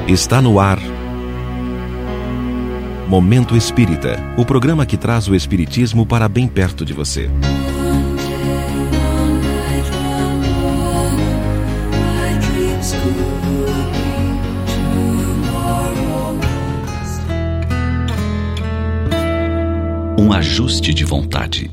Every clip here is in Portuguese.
Está no ar Momento Espírita, o programa que traz o espiritismo para bem perto de você. Um ajuste de vontade.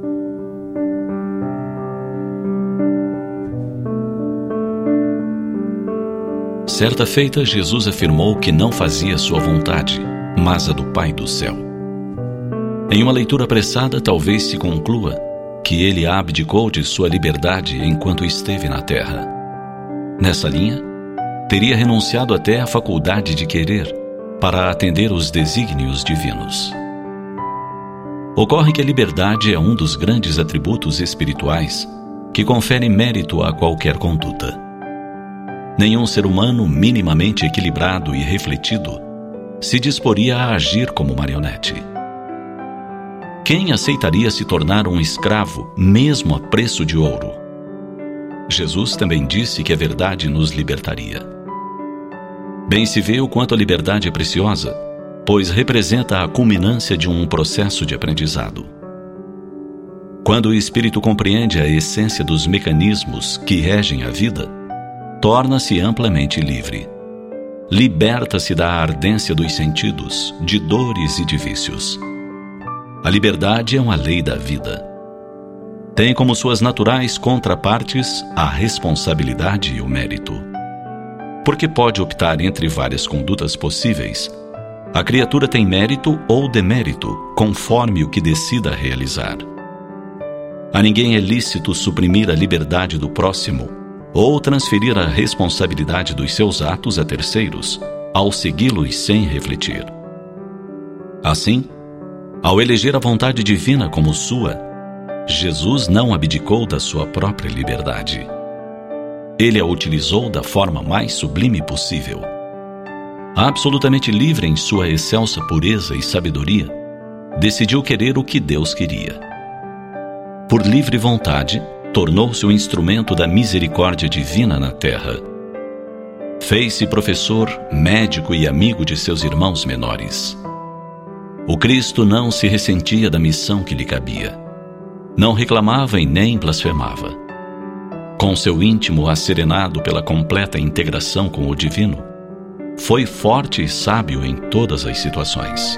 Certa feita, Jesus afirmou que não fazia sua vontade, mas a do Pai do céu. Em uma leitura apressada, talvez se conclua que ele abdicou de sua liberdade enquanto esteve na terra. Nessa linha, teria renunciado até à faculdade de querer para atender os desígnios divinos. Ocorre que a liberdade é um dos grandes atributos espirituais que confere mérito a qualquer conduta. Nenhum ser humano minimamente equilibrado e refletido se disporia a agir como marionete. Quem aceitaria se tornar um escravo, mesmo a preço de ouro? Jesus também disse que a verdade nos libertaria. Bem se vê o quanto a liberdade é preciosa, pois representa a culminância de um processo de aprendizado. Quando o espírito compreende a essência dos mecanismos que regem a vida, torna-se amplamente livre. Liberta-se da ardência dos sentidos, de dores e de vícios. A liberdade é uma lei da vida. Tem como suas naturais contrapartes a responsabilidade e o mérito. Porque pode optar entre várias condutas possíveis, a criatura tem mérito ou demérito, conforme o que decida realizar. A ninguém é lícito suprimir a liberdade do próximo ou transferir a responsabilidade dos seus atos a terceiros, ao segui-los sem refletir. Assim, ao eleger a vontade divina como sua, Jesus não abdicou da sua própria liberdade. Ele a utilizou da forma mais sublime possível. Absolutamente livre em sua excelsa pureza e sabedoria, decidiu querer o que Deus queria. Por livre vontade, tornou-se o instrumento da misericórdia divina na terra. Fez-se professor, médico e amigo de seus irmãos menores. O Cristo não se ressentia da missão que lhe cabia. Não reclamava e nem blasfemava. Com seu íntimo asserenado pela completa integração com o divino, foi forte e sábio em todas as situações.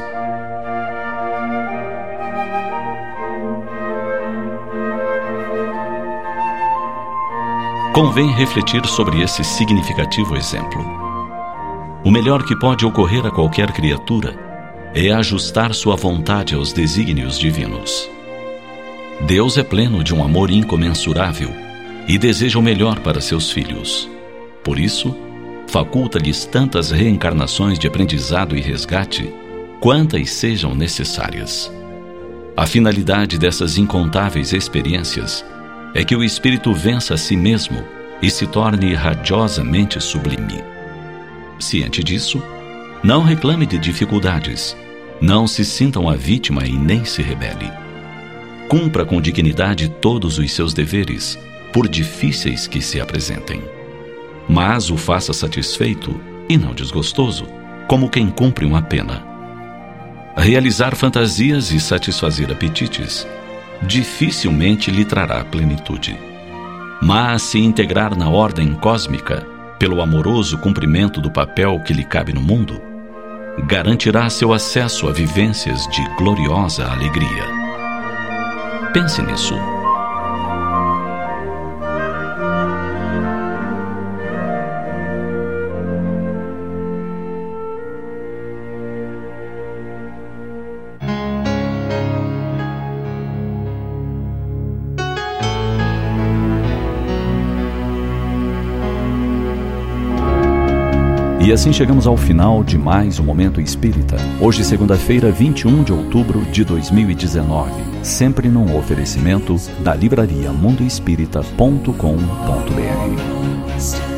Convém refletir sobre esse significativo exemplo. O melhor que pode ocorrer a qualquer criatura é ajustar sua vontade aos desígnios divinos. Deus é pleno de um amor incomensurável e deseja o melhor para seus filhos. Por isso, faculta-lhes tantas reencarnações de aprendizado e resgate, quantas sejam necessárias. A finalidade dessas incontáveis experiências é que o espírito vença a si mesmo e se torne radiosamente sublime. Ciente disso, não reclame de dificuldades, não se sinta uma vítima e nem se rebele. Cumpra com dignidade todos os seus deveres, por difíceis que se apresentem. Mas o faça satisfeito e não desgostoso, como quem cumpre uma pena. Realizar fantasias e satisfazer apetites dificilmente lhe trará plenitude. Mas se integrar na ordem cósmica, pelo amoroso cumprimento do papel que lhe cabe no mundo, garantirá seu acesso a vivências de gloriosa alegria. Pense nisso. E assim chegamos ao final de mais um Momento Espírita. Hoje, segunda-feira, 21 de outubro de 2019. Sempre num oferecimento da livraria mundoespírita.com.br.